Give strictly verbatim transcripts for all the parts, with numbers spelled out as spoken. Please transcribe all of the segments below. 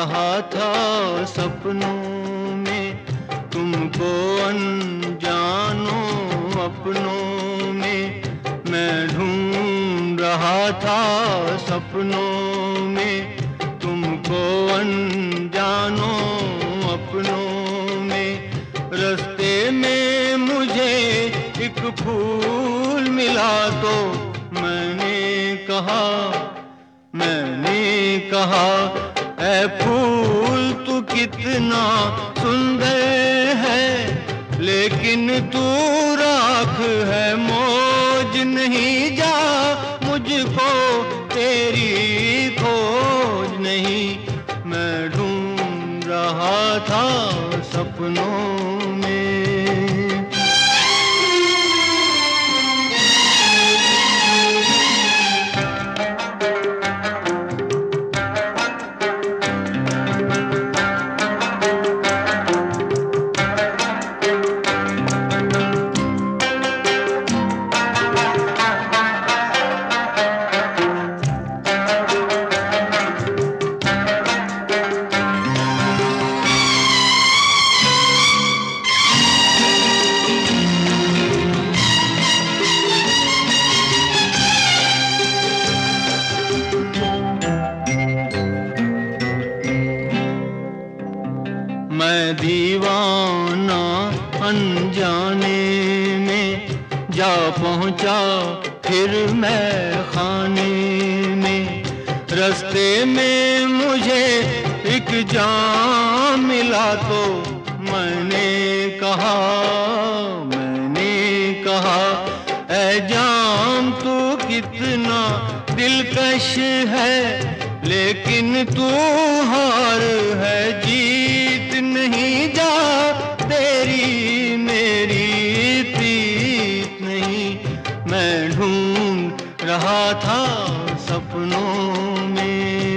रहा था सपनों में तुमको अनजानों अपनों में। मैं ढूंढ रहा था सपनों में तुमको अनजानों अपनों में। रास्ते में मुझे एक फूल मिला तो मैंने कहा मैंने कहा ऐ फूल तू कितना सुंदर है, लेकिन तू राख है मौज नहीं। जा मुझको तेरी खोज नहीं। मैं ढूंढ रहा था सपनों में। मैं दीवाना अनजाने में जा पहुंचा फिर मैं खाने में। रास्ते में मुझे एक जाम मिला तो मैंने कहा मैंने कहा ऐ जाम तू कितना दिलकश है, लेकिन तू हार है जीत नहीं। जा तेरी मेरी प्रीत नहीं। मैं ढूंढ रहा था सपनों में।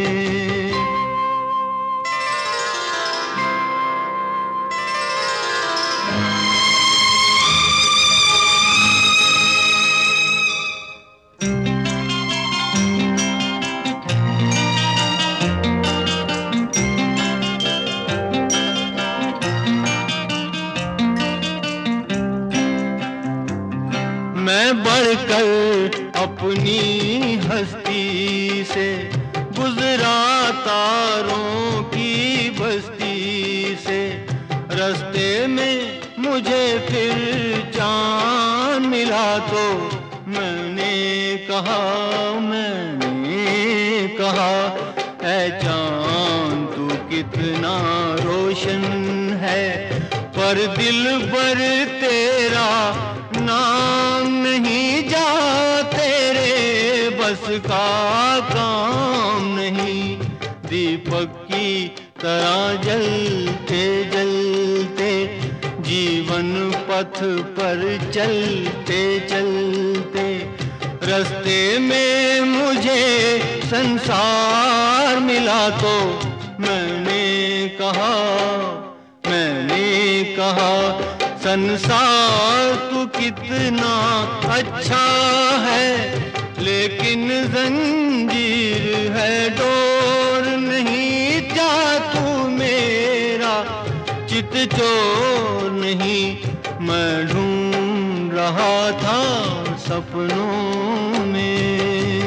मैं बढ़कर अपनी हस्ती से गुजरा तारों की बस्ती से। रास्ते में मुझे फिर चांद मिला तो मैंने कहा मैंने कहा ऐ चांद तू कितना रोशन है, पर दिल भर तेरा नाम नहीं। जा तेरे बस का काम नहीं। दीपक की तरह जलते जलते जीवन पथ पर चलते चलते। रास्ते में मुझे संसार मिला तो मैंने कहा मैंने कहा संसार तू कितना अच्छा है, लेकिन जंजीर है डोर नहीं। जा तू मेरा चित चोर नहीं। मैं ढूंढ रहा था सपनों में।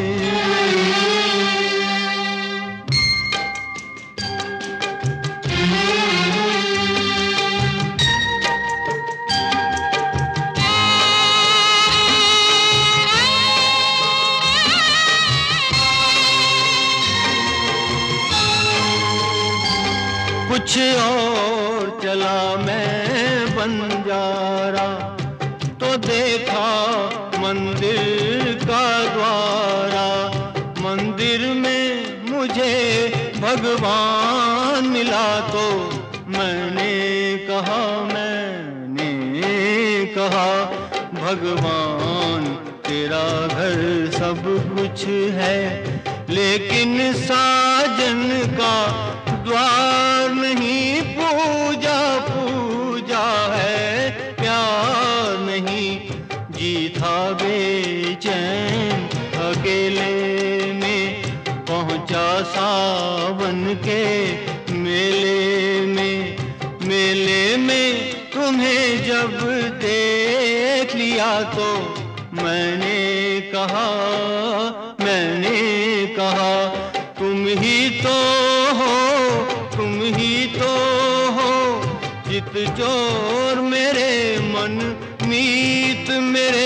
कुछ और चला मैं बंजारा तो देखा मंदिर का द्वारा। मंदिर में मुझे भगवान मिला तो मैंने कहा मैंने कहा भगवान तेरा घर सब कुछ है, लेकिन साजन का द्वार नहीं। पूजा पूजा है प्यार नहीं। जी था बेचैन अकेले में, पहुंचा सावन के मेले में मेले में तुम्हें जब देख लिया तो मैंने कहा मैंने कहा तुम ही तो हो तुम ही तो हो चित चोर मेरे मन मीत मेरे